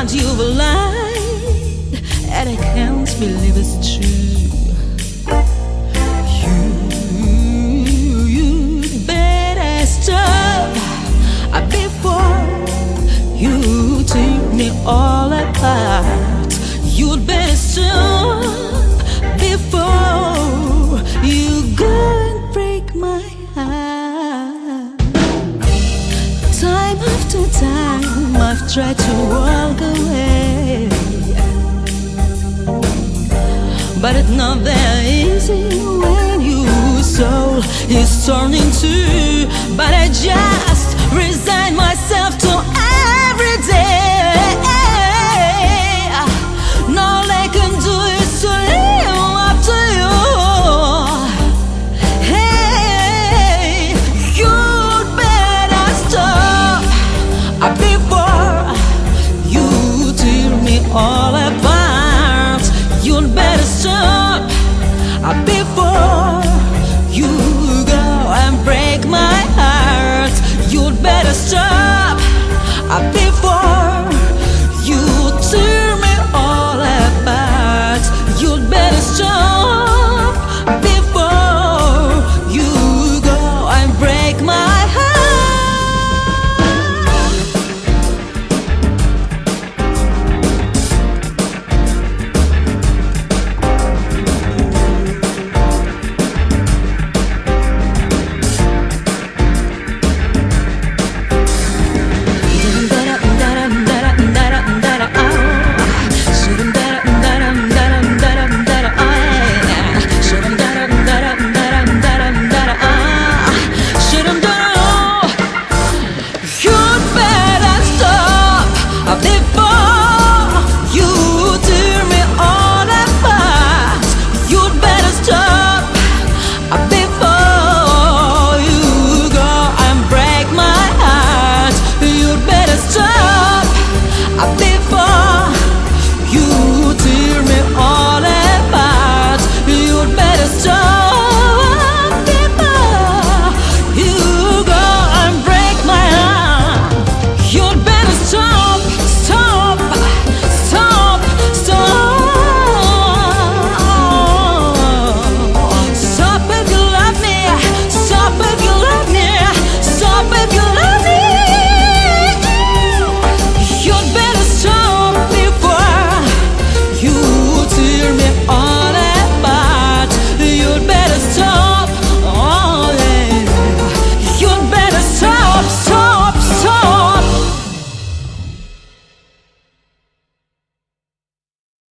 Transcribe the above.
thought you were lying, and I can't believe it's true. You'd better stop before you take me all apart. You'd better stop before you go and break my heart. Time after time I've tried to walk away, but it's not that easy when your soul is turning to. But I just